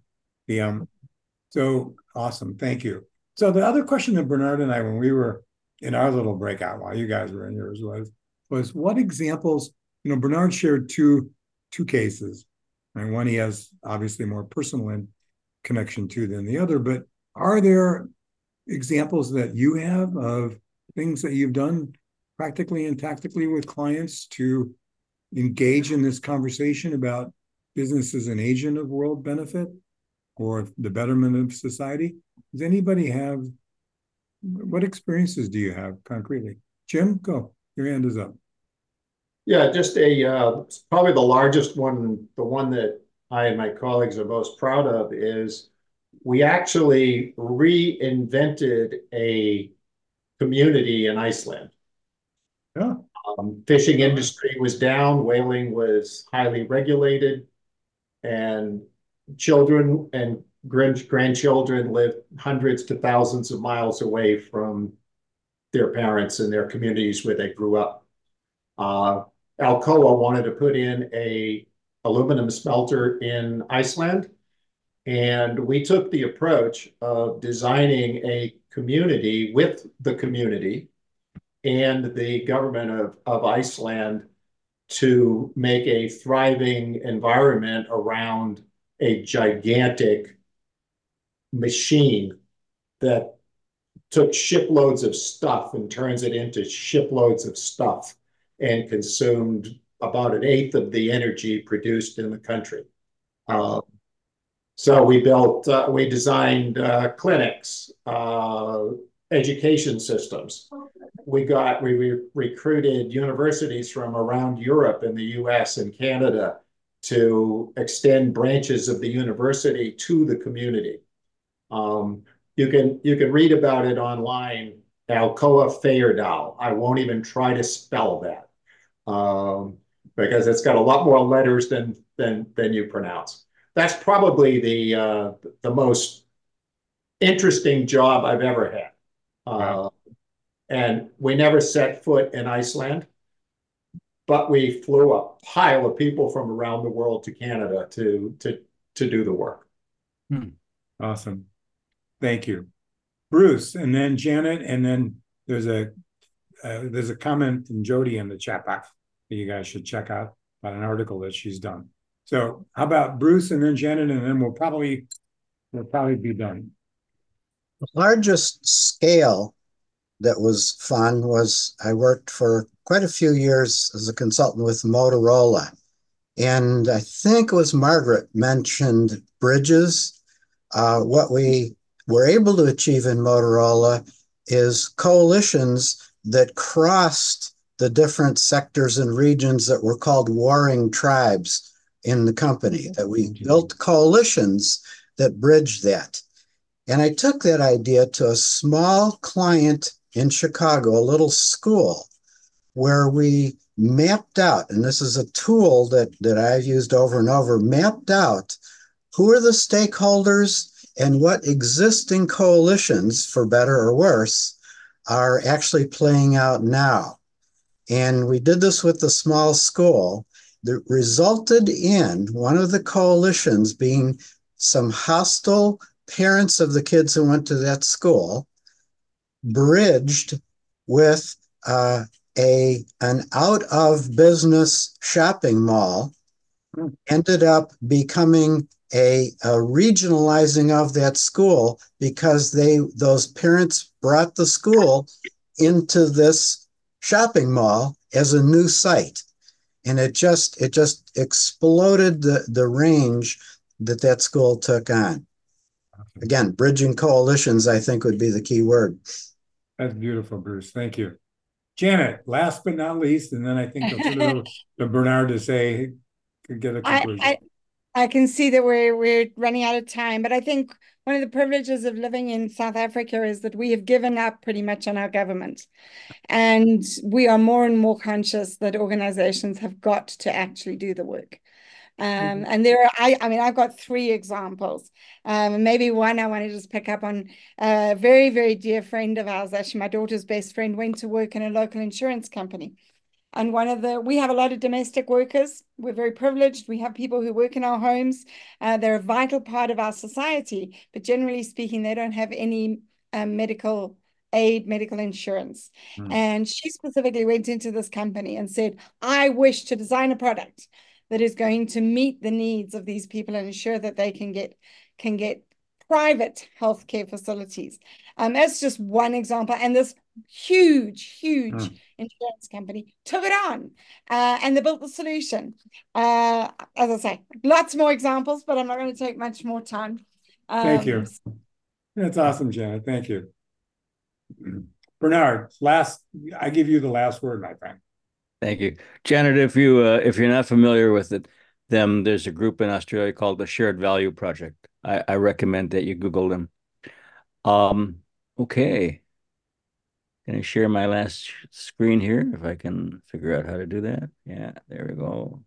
So awesome. Thank you. So the other question that Bernard and I, when we were in our little breakout while you guys were in yours, was what examples, Bernard shared two cases, and one he has obviously more personal connection to than the other, but are there examples that you have of things that you've done practically and tactically with clients to engage in this conversation about business as an agent of world benefit or the betterment of society? Does anybody have, what experiences do you have concretely? Jim, go, your hand is up. Yeah, just probably the largest one, the one that I and my colleagues are most proud of is we actually reinvented a community in Iceland. Yeah. Fishing industry was down, whaling was highly regulated, and children and grandchildren lived hundreds to thousands of miles away from their parents and their communities where they grew up. Alcoa wanted to put in a aluminum smelter in Iceland, and we took the approach of designing a community with the community and the government of Iceland to make a thriving environment around a gigantic machine that took shiploads of stuff and turns it into shiploads of stuff and consumed about 1/8 of the energy produced in the country. So we designed clinics, education systems. We recruited universities from around Europe and the US and Canada to extend branches of the university to the community. You can read about it online, Alcoa Feyerdahl. I won't even try to spell that because it's got a lot more letters than you pronounce. That's probably the most interesting job I've ever had. Wow. And we never set foot in Iceland, but we flew a pile of people from around the world to Canada to do the work. Awesome. Thank you. Bruce, and then Janet, and then there's a comment from Jody in the chat box that you guys should check out about an article that she's done. So how about Bruce and then Janet, and then we'll probably be done. The largest scale that was fun was I worked for quite a few years as a consultant with Motorola. And I think it was Margaret mentioned bridges. What we were able to achieve in Motorola is coalitions that crossed the different sectors and regions that were called warring tribes in the company, that we built coalitions that bridged that. And I took that idea to a small client in Chicago, a little school, where we mapped out, and this is a tool that I've used over and over, mapped out who are the stakeholders and what existing coalitions, for better or worse, are actually playing out now. And we did this with the small school that resulted in one of the coalitions being some hostile parents of the kids who went to that school, bridged with an out of business shopping mall ended up becoming a regionalizing of that school because those parents brought the school into this shopping mall as a new site. And it just exploded the range that school took on. Again, bridging coalitions, I think, would be the key word. That's beautiful, Bruce. Thank you. Janet, last but not least, and then I think I'll turn it over to Bernard to say, get a conclusion. I can see that we're running out of time, but I think one of the privileges of living in South Africa is that we have given up pretty much on our government. And we are more and more conscious that organizations have got to actually do the work. And there are, I mean, I've got 3 examples. Maybe one I want to just pick up on. A very, very dear friend of ours, actually my daughter's best friend, went to work in a local insurance company. And we have a lot of domestic workers. We're very privileged. We have people who work in our homes. They're a vital part of our society, but generally speaking, they don't have any medical aid, medical insurance. And she specifically went into this company and said, I wish to design a product that is going to meet the needs of these people and ensure that they can get private healthcare facilities. That's just one example. And this huge insurance company took it on and they built the solution. As I say, lots more examples, but I'm not going to take much more time. Thank you. That's awesome, Janet. Thank you. Bernard, I give you the last word, my friend. Thank you. Janet, if you're not familiar with there's a group in Australia called the Shared Value Project. I recommend that you Google them. Okay. Can I share my last screen here if I can figure out how to do that? Yeah, there we go.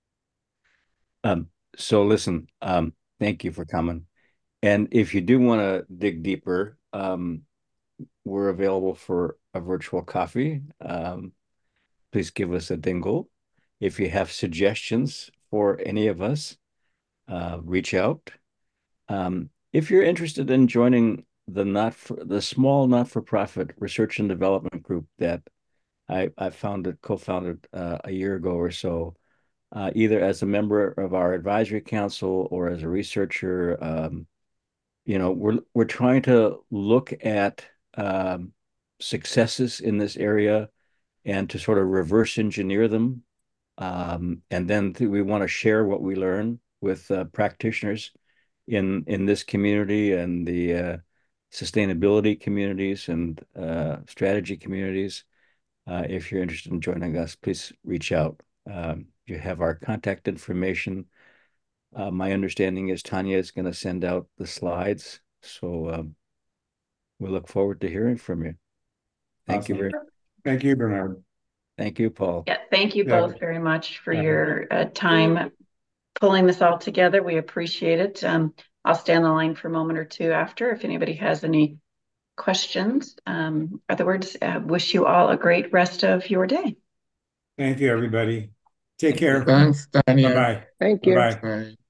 So listen, thank you for coming. And if you do want to dig deeper, we're available for a virtual coffee. Please give us a dingle. If you have suggestions for any of us, reach out. If you're interested in joining the small not-for-profit research and development group that I co-founded a year ago or so, either as a member of our advisory council or as a researcher, we're trying to look at successes in this area and to sort of reverse engineer them. And then we want to share what we learn with practitioners in this community and the sustainability communities and strategy communities. If you're interested in joining us, please reach out. You have our contact information. My understanding is Tanya is going to send out the slides. So we look forward to hearing from you. Thank you very much. Thank you, Bernard. Thank you, Paul. Yeah, thank you both very much for your time pulling this all together. We appreciate it. I'll stay on the line for a moment or two after if anybody has any questions. Otherwise, wish you all a great rest of your day. Thank you, everybody. Take care. Thanks, Tanya. Bye-bye. Thank you. Bye-bye. Bye.